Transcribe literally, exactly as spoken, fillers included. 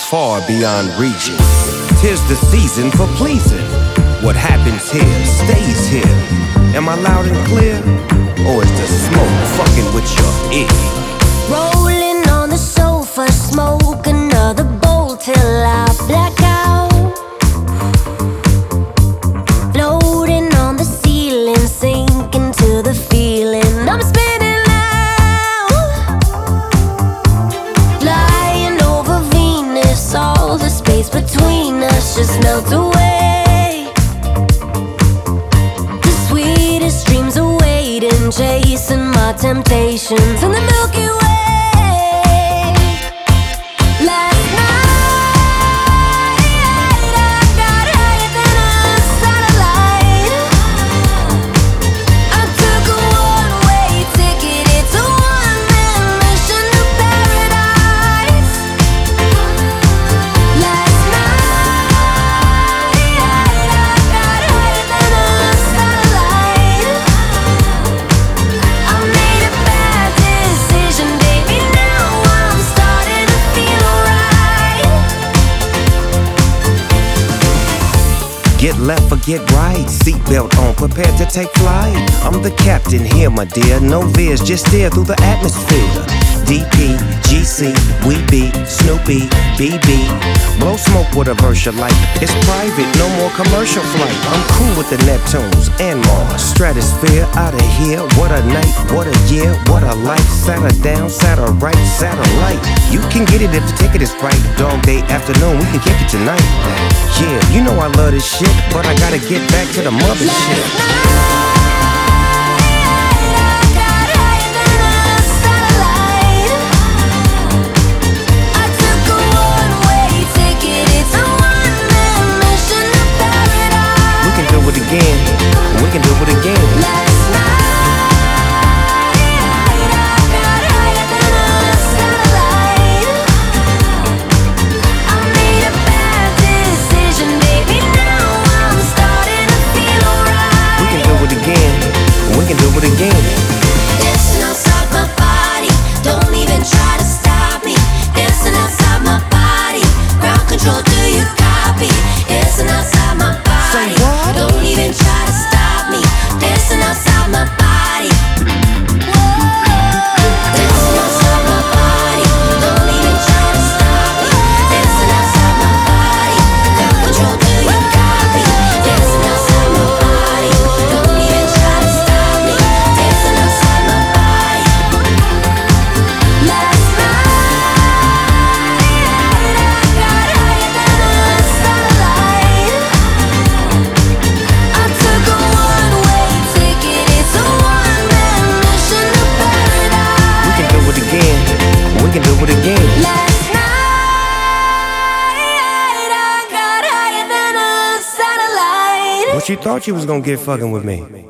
far beyond reaching. Tis the season for pleasing. What happens here stays here. Am I loud and clear? Or is the smoke fucking with your ear? Rolling on the sofa, smoke another bowl till I black out. Floating on the ceiling, sinking to the feeling. I'm spinning now. Flying over Venus, all the space between us just melts away. The sweetest dreams are waiting, chasing my temptations in the Milky Way. Get left or get right, seatbelt on, prepared to take flight. I'm the captain here, my dear, no veers, just steer through the atmosphere. D P, G C, we be, Snoopy, B B. Blow smoke with a verse you like. It's private, no more commercial flight. I'm cool with the Neptunes and Mars. Stratosphere, out of here, what a night, what a year, what a life. Satter down, satter right, satellite. You can get it if the ticket is right. Dog day afternoon, we can kick it tonight. Yeah, you know I love this shit, but I gotta get back to the mothership. Again, we can do it again. Last night, I got higher than a satellite. I made a bad decision, baby. Now I'm starting to feel alright. We can do it again. We can do it again. Dancing outside my body, don't even try to stop me. Dancing outside my body, ground control, do you copy? Dancing outside my body. Say what? Don't even try to stop me. Dancing outside my body. Dancing outside my body. Don't even try to stop me. Dancing outside my body. Ground control, do you copy? Dancing outside my body. Don't even try to stop me. Dancing outside my body. Last night, I got higher than a satellite. I took a one-way ticket, it's a one-man mission to paradise. We can do it again. We can do it again. Last night, I got higher than a satellite. What you thought you was gonna get fucking with me?